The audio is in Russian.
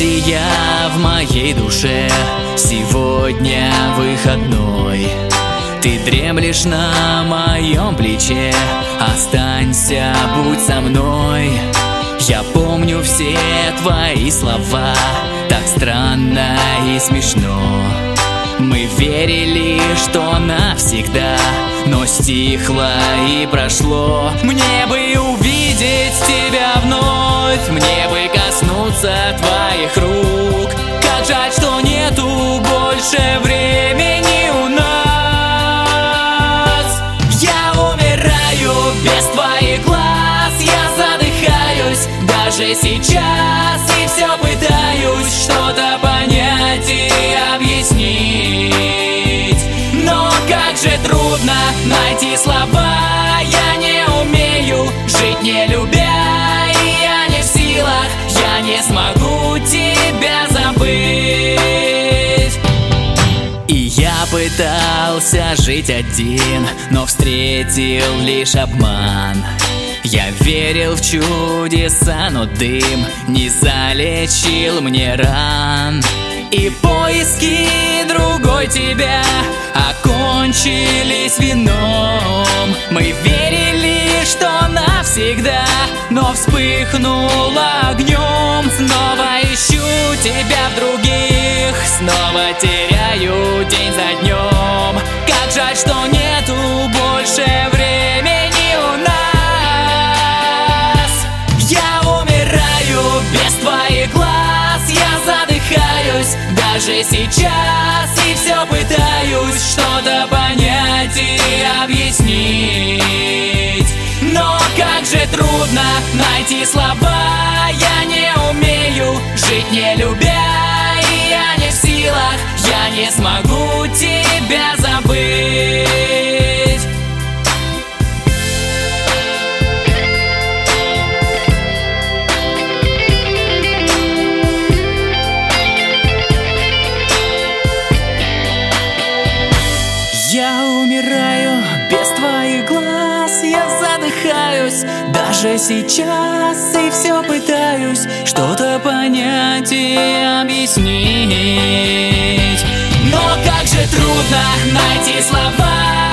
мелодия в моей душе. Сегодня выходной, ты дремлешь на моем плече. Останься, будь со мной. Я помню все твои слова, так странно и смешно. Мы верили, что навсегда, но стихло и прошло. Мне бы увидеть тебя вновь, мне бы коснуться твоих рук. Как жаль, что нету больше времени у нас. Я умираю без твоих глаз, я задыхаюсь даже сейчас. И все пытаюсь что-то понять и объяснить. Но как же трудно найти слова. Я не умею жить, не любя, и я не в силах, я не смогу тебя забыть. И я пытался жить один, но встретил лишь обман. Я верил в чудеса, но дым не залечил мне ран. И поиски другой тебя окончились вином. Мы верили, что навсегда, но вспыхнуло огнем. Снова ищу тебя в других, снова теряю день за днем. Как жаль, что нету больше времени у нас. Я умираю без твоих глаз, я задыхаюсь даже сейчас. И все пытаюсь что-то понять и объяснить. Но как же трудно найти слова. Я не умею жить, не любя, и я не в силах, я не смогу тебя забыть. Я умираю без твоих глаз, я задыхаюсь даже сейчас. И все пытаюсь что-то понять и объяснить. Но как же трудно найти слова.